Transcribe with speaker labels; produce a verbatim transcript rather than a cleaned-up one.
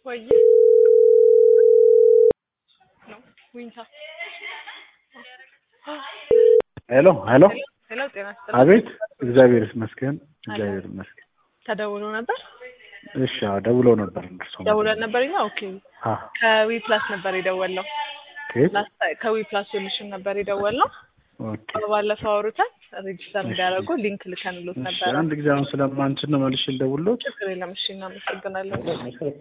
Speaker 1: ወይ ነው ዊንታ
Speaker 2: ሄሎ ሄሎ
Speaker 1: ሄሎ ጤና ይስጥልኝ።
Speaker 2: አቤት እግዚአብሔር ይመስገን እግዚአብሔር ይመስገን።
Speaker 1: ተደውሎ ነበር?
Speaker 2: እሺ አዎ ደውለው ነበር እንደርሶ
Speaker 1: ደውለን ነበር እኛ ኦኬ
Speaker 2: አ
Speaker 1: ከዊ ፕላስ ነበር የደወልነው
Speaker 2: ከየት
Speaker 1: ላስት ከዊ ፕላስ ሶሉሽን ነበር የደወልነው
Speaker 2: ኦኬ
Speaker 1: ባለፈው አውርተን ሬጂስተር እንዲያደርጉ ሊንክ ልከንሎት ነበር።
Speaker 2: አንድ ጊዜ አሁን ስለማንችል ነው መልሼ ልደውልሎት
Speaker 1: ችግር የለም እሺ እናመሰግናለን።